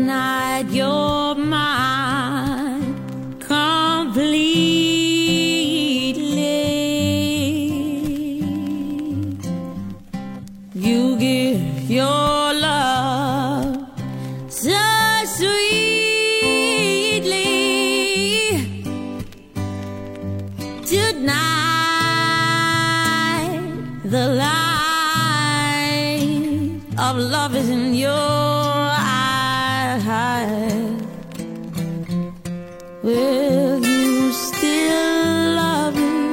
tonight you're mine completely. You give your love so sweetly. Tonight the light of love is in your eyes. Will you still love me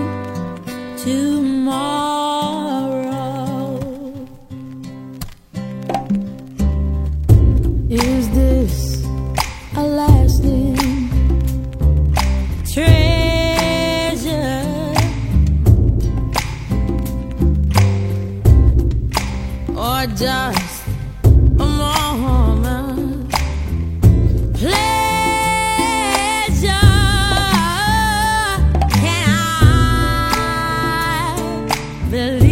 tomorrow? Is this a lasting treasure, or just a moment pleasure? Can I believe